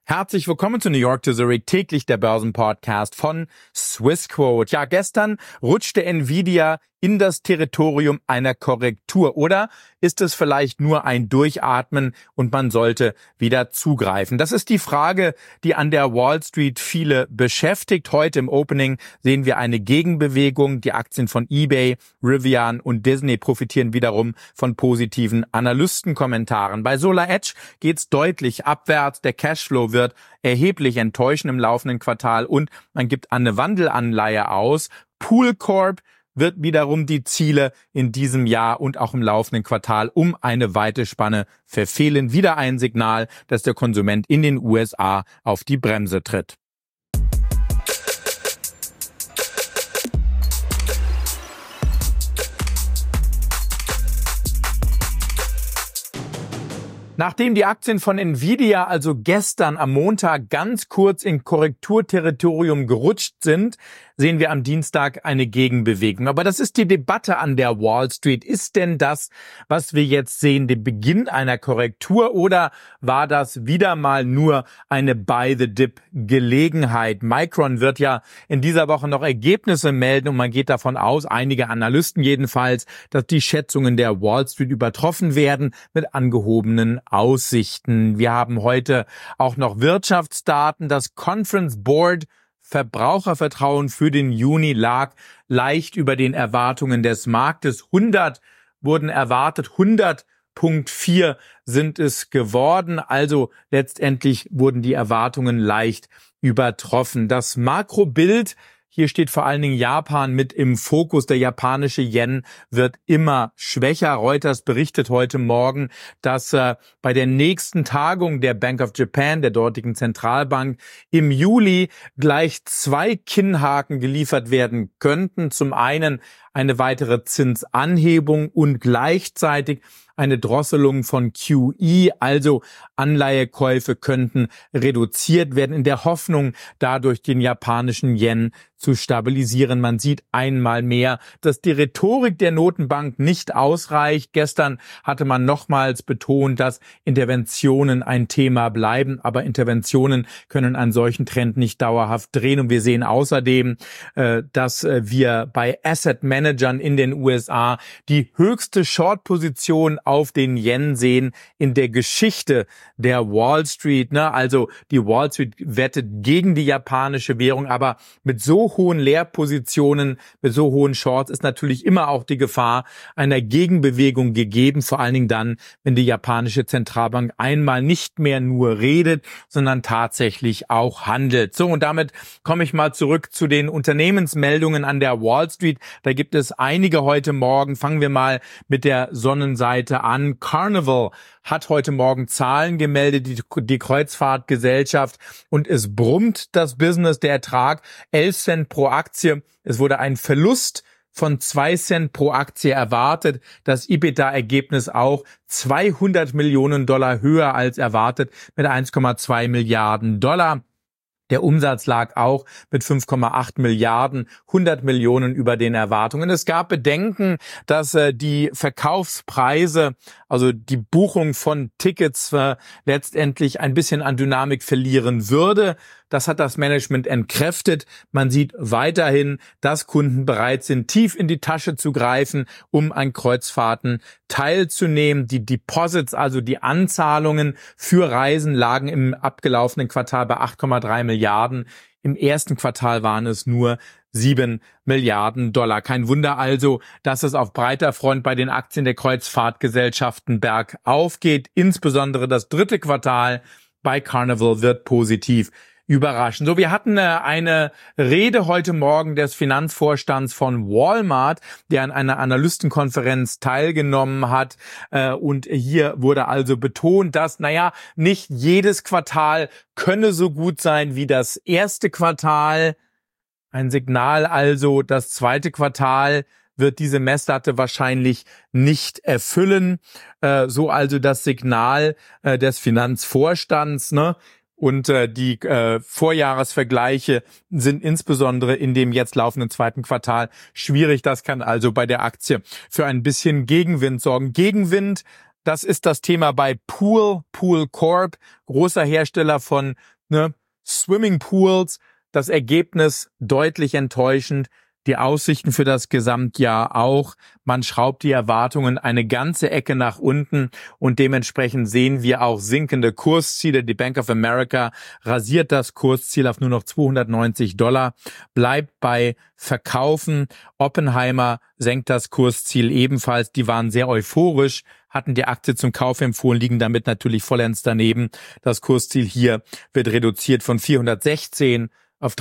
Herzlich willkommen zu New York to Zurich, täglich der Börsenpodcast von Swissquote. Ja, gestern rutschte Nvidia in das Territorium einer Korrektur. Oder ist es vielleicht nur ein Durchatmen und man sollte wieder zugreifen? Das ist die Frage, die an der Wall Street viele beschäftigt. Heute im Opening sehen wir eine Gegenbewegung. Die Aktien von eBay, Rivian und Disney profitieren wiederum von positiven Analystenkommentaren. Bei SolarEdge geht's deutlich abwärts. Der Cashflow wird erheblich enttäuschen im laufenden Quartal und man gibt eine Wandelanleihe aus. Pool Corp wird wiederum die Ziele in diesem Jahr und auch im laufenden Quartal um eine weite Spanne verfehlen. Wieder ein Signal, dass der Konsument in den USA auf die Bremse tritt. Nachdem die Aktien von Nvidia also gestern am Montag ganz kurz in Korrekturterritorium gerutscht sind, sehen wir am Dienstag eine Gegenbewegung. Aber das ist die Debatte an der Wall Street. Ist denn das, was wir jetzt sehen, der Beginn einer Korrektur oder war das wieder mal nur eine Buy-the-Dip-Gelegenheit? Micron wird ja in dieser Woche noch Ergebnisse melden und man geht davon aus, einige Analysten jedenfalls, dass die Schätzungen der Wall Street übertroffen werden mit angehobenen Aussichten. Wir haben heute auch noch Wirtschaftsdaten. Das Conference Board Verbrauchervertrauen für den Juni lag leicht über den Erwartungen des Marktes. 100 wurden erwartet, 100,4 sind es geworden. Also letztendlich wurden die Erwartungen leicht übertroffen. Das Makrobild, hier steht vor allen Dingen Japan mit im Fokus. Der japanische Yen wird immer schwächer. Reuters berichtet heute Morgen, dass bei der nächsten Tagung der Bank of Japan, der dortigen Zentralbank, im Juli gleich 2 Kinnhaken geliefert werden könnten. Zum einen eine weitere Zinsanhebung und gleichzeitig eine Drosselung von QE, also Anleihekäufe könnten reduziert werden, in der Hoffnung, dadurch den japanischen Yen zu stabilisieren. Man sieht einmal mehr, dass die Rhetorik der Notenbank nicht ausreicht. Gestern hatte man nochmals betont, dass Interventionen ein Thema bleiben, aber Interventionen können einen solchen Trend nicht dauerhaft drehen. Und wir sehen außerdem, dass wir bei Asset Managern in den USA die höchste Short-Position auf den Yen sehen in der Geschichte der Wall Street. Also die Wall Street wettet gegen die japanische Währung, aber mit so hohen Leerpositionen, mit so hohen Shorts ist natürlich immer auch die Gefahr einer Gegenbewegung gegeben, vor allen Dingen dann, wenn die japanische Zentralbank einmal nicht mehr nur redet, sondern tatsächlich auch handelt. So, und damit komme ich mal zurück zu den Unternehmensmeldungen an der Wall Street. Da gibt es einige heute Morgen. Fangen wir mal mit der Sonnenseite an. Carnival hat heute Morgen Zahlen gemeldet, die Kreuzfahrtgesellschaft, und es brummt das Business, der Ertrag 11 Cent pro Aktie. Es wurde ein Verlust von 2 Cent pro Aktie erwartet. Das EBITDA-Ergebnis auch $200 Millionen höher als erwartet mit 1,2 Milliarden $. Der Umsatz lag auch mit 5,8 Milliarden, 100 Millionen über den Erwartungen. Es gab Bedenken, dass die Verkaufspreise, also die Buchung von Tickets, letztendlich ein bisschen an Dynamik verlieren würde. Das hat das Management entkräftet. Man sieht weiterhin, dass Kunden bereit sind, tief in die Tasche zu greifen, um an Kreuzfahrten teilzunehmen. Die Deposits, also die Anzahlungen für Reisen, lagen im abgelaufenen Quartal bei 8,3 Milliarden. Im ersten Quartal waren es nur 7 Milliarden $. Kein Wunder also, dass es auf breiter Front bei den Aktien der Kreuzfahrtgesellschaften bergauf geht. Insbesondere das dritte Quartal bei Carnival wird positiv überraschen. So, wir hatten eine Rede heute Morgen des Finanzvorstands von Walmart, der an einer Analystenkonferenz teilgenommen hat. Und hier wurde also betont, dass, nicht jedes Quartal könne so gut sein wie das erste Quartal. Ein Signal also, das zweite Quartal wird diese Messlatte wahrscheinlich nicht erfüllen. So also das Signal des Finanzvorstands, Und die Vorjahresvergleiche sind insbesondere in dem jetzt laufenden zweiten Quartal schwierig. Das kann also bei der Aktie für ein bisschen Gegenwind sorgen. Gegenwind, das ist das Thema bei Pool Corp, großer Hersteller von ne? Swimmingpools, das Ergebnis deutlich enttäuschend. Die Aussichten für das Gesamtjahr auch. Man schraubt die Erwartungen eine ganze Ecke nach unten und dementsprechend sehen wir auch sinkende Kursziele. Die Bank of America rasiert das Kursziel auf nur noch $290, bleibt bei Verkaufen. Oppenheimer senkt das Kursziel ebenfalls. Die waren sehr euphorisch, hatten die Aktie zum Kauf empfohlen, liegen damit natürlich vollends daneben. Das Kursziel hier wird reduziert von 416 auf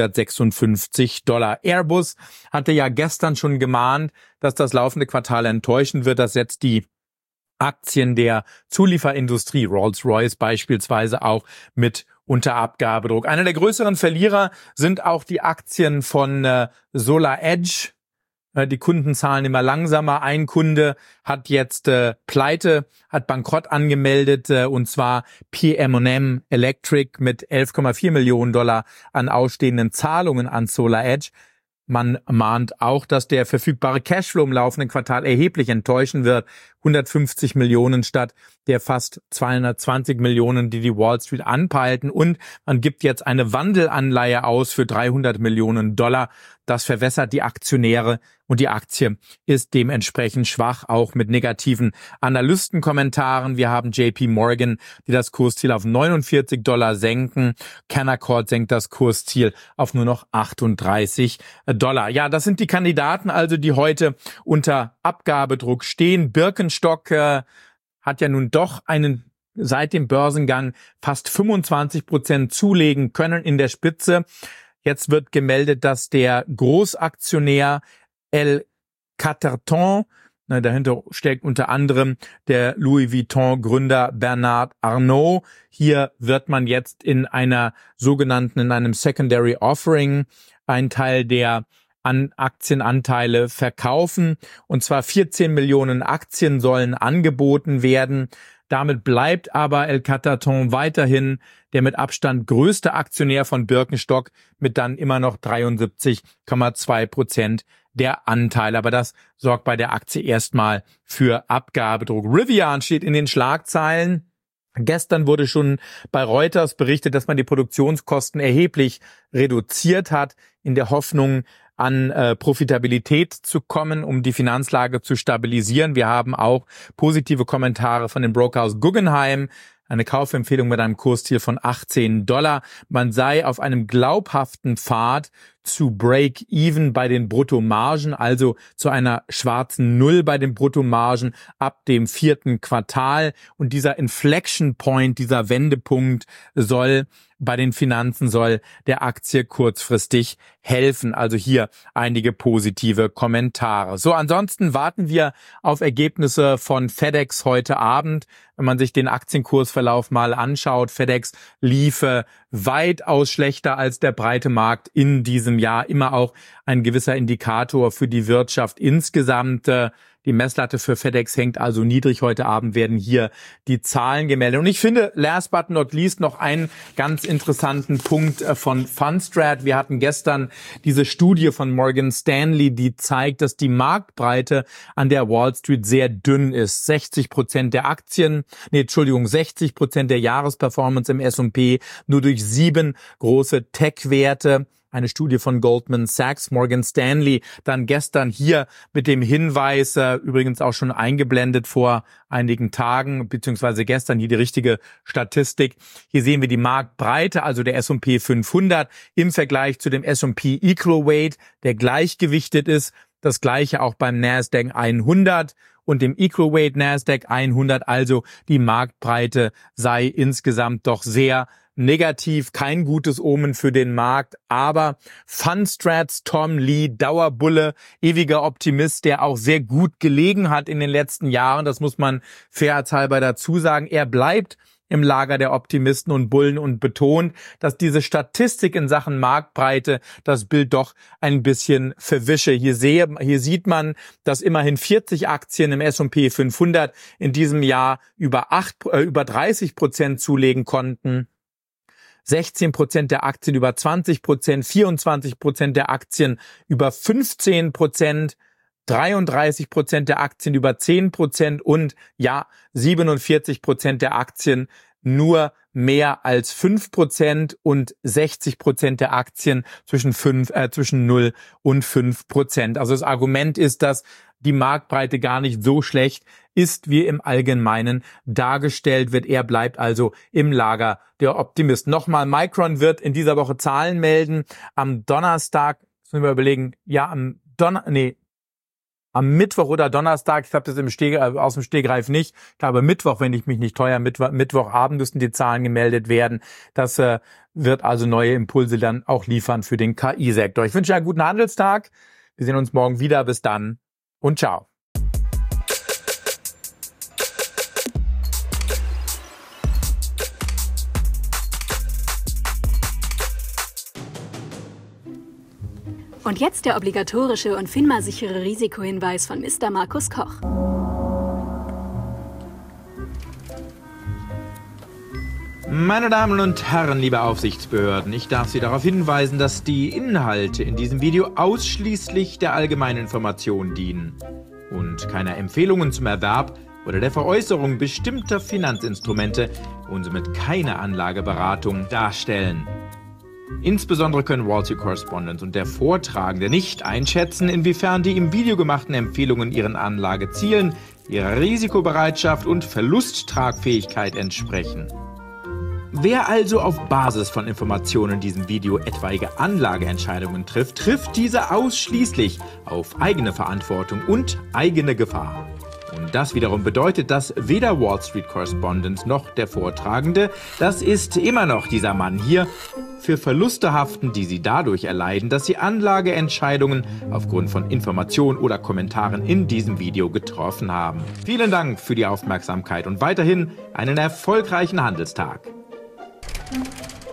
$356. Airbus hatte ja gestern schon gemahnt, dass das laufende Quartal enttäuschen wird. Das setzt die Aktien der Zulieferindustrie, Rolls-Royce beispielsweise, auch mit unter Abgabedruck. Einer der größeren Verlierer sind auch die Aktien von SolarEdge. Die Kunden zahlen immer langsamer. Ein Kunde hat jetzt Pleite, hat Bankrott angemeldet, und zwar PM&M Electric mit $11,4 Millionen an ausstehenden Zahlungen an SolarEdge. Man mahnt auch, dass der verfügbare Cashflow im laufenden Quartal erheblich enttäuschen wird. 150 Millionen statt der fast 220 Millionen, die die Wall Street anpeilten. Und man gibt jetzt eine Wandelanleihe aus für $300 Millionen. Das verwässert die Aktionäre und die Aktie ist dementsprechend schwach, auch mit negativen Analystenkommentaren. Wir haben JP Morgan, die das Kursziel auf $49 senken. Canaccord senkt das Kursziel auf nur noch $38. Ja, das sind die Kandidaten also, die heute unter Abgabedruck stehen. Birkenstock hat ja nun doch seit dem Börsengang fast 25% zulegen können in der Spitze. Jetzt wird gemeldet, dass der Großaktionär El Caterton, dahinter steckt unter anderem der Louis Vuitton-Gründer Bernard Arnault. Hier wird man jetzt in einem Secondary Offering einen Teil der Aktienanteile verkaufen. Und zwar 14 Millionen Aktien sollen angeboten werden. Damit bleibt aber El Caterton weiterhin der mit Abstand größte Aktionär von Birkenstock mit dann immer noch 73,2% der Anteile. Aber das sorgt bei der Aktie erstmal für Abgabedruck. Rivian steht in den Schlagzeilen. Gestern wurde schon bei Reuters berichtet, dass man die Produktionskosten erheblich reduziert hat, in der Hoffnung, an Profitabilität zu kommen, um die Finanzlage zu stabilisieren. Wir haben auch positive Kommentare von dem Brokerhaus Guggenheim. Eine Kaufempfehlung mit einem Kursziel von $18. Man sei auf einem glaubhaften Pfad zu Break-Even bei den Bruttomargen, also zu einer schwarzen Null bei den Bruttomargen ab dem 4. Quartal. Und dieser Inflection Point, dieser Wendepunkt bei den Finanzen soll der Aktie kurzfristig helfen. Also hier einige positive Kommentare. So, ansonsten warten wir auf Ergebnisse von FedEx heute Abend. Wenn man sich den Aktienkursverlauf mal anschaut, FedEx liefe weitaus schlechter als der breite Markt in diesem Jahr. Immer auch ein gewisser Indikator für die Wirtschaft insgesamt. Die Messlatte für FedEx hängt also niedrig. Heute Abend werden hier die Zahlen gemeldet. Und ich finde, last but not least, noch einen ganz interessanten Punkt von Fundstrat. Wir hatten gestern diese Studie von Morgan Stanley, die zeigt, dass die Marktbreite an der Wall Street sehr dünn ist. 60% der Jahresperformance im S&P nur durch 7 große Tech-Werte. Eine Studie von Goldman Sachs, Morgan Stanley, dann gestern hier mit dem Hinweis, übrigens auch schon eingeblendet vor einigen Tagen, beziehungsweise gestern hier die richtige Statistik. Hier sehen wir die Marktbreite, also der S&P 500 im Vergleich zu dem S&P Equal Weight, der gleichgewichtet ist. Das gleiche auch beim Nasdaq 100 und dem Equal Weight Nasdaq 100. Also die Marktbreite sei insgesamt doch sehr negativ, kein gutes Omen für den Markt, aber Fundstrats Tom Lee, Dauerbulle, ewiger Optimist, der auch sehr gut gelegen hat in den letzten Jahren, das muss man fairheitshalber dazu sagen, er bleibt im Lager der Optimisten und Bullen und betont, dass diese Statistik in Sachen Marktbreite das Bild doch ein bisschen verwische. Hier sieht man, dass immerhin 40 Aktien im S&P 500 in diesem Jahr über 30% zulegen konnten. 16% der Aktien über 20%, 24% der Aktien über 15%, 33% der Aktien über 10% und 47% der Aktien nur mehr als 5% und 60% der Aktien zwischen 0 und 5%. Also das Argument ist, dass die Marktbreite gar nicht so schlecht ist, wie im Allgemeinen dargestellt wird. Er bleibt also im Lager der Optimisten. Nochmal, Micron wird in dieser Woche Zahlen melden. Am Donnerstag, müssen wir überlegen, ja, am Mittwoch oder Donnerstag, ich glaube das aus dem Stegreif nicht, ich glaube Mittwoch, wenn ich mich nicht täusche, Mittwochabend müssten die Zahlen gemeldet werden. Das wird also neue Impulse dann auch liefern für den KI-Sektor. Ich wünsche einen guten Handelstag. Wir sehen uns morgen wieder. Bis dann und ciao. Und jetzt der obligatorische und FINMA-sichere Risikohinweis von Mr. Markus Koch. Meine Damen und Herren, liebe Aufsichtsbehörden, ich darf Sie darauf hinweisen, dass die Inhalte in diesem Video ausschließlich der allgemeinen Information dienen und keine Empfehlungen zum Erwerb oder der Veräußerung bestimmter Finanzinstrumente und somit keine Anlageberatung darstellen. Insbesondere können Wall Street Correspondent und der Vortragende nicht einschätzen, inwiefern die im Video gemachten Empfehlungen ihren Anlagezielen, ihrer Risikobereitschaft und Verlusttragfähigkeit entsprechen. Wer also auf Basis von Informationen in diesem Video etwaige Anlageentscheidungen trifft, trifft diese ausschließlich auf eigene Verantwortung und eigene Gefahr. Und das wiederum bedeutet, dass weder Wall Street Correspondent noch der Vortragende, das ist immer noch dieser Mann hier, für Verluste haften, die sie dadurch erleiden, dass sie Anlageentscheidungen aufgrund von Informationen oder Kommentaren in diesem Video getroffen haben. Vielen Dank für die Aufmerksamkeit und weiterhin einen erfolgreichen Handelstag.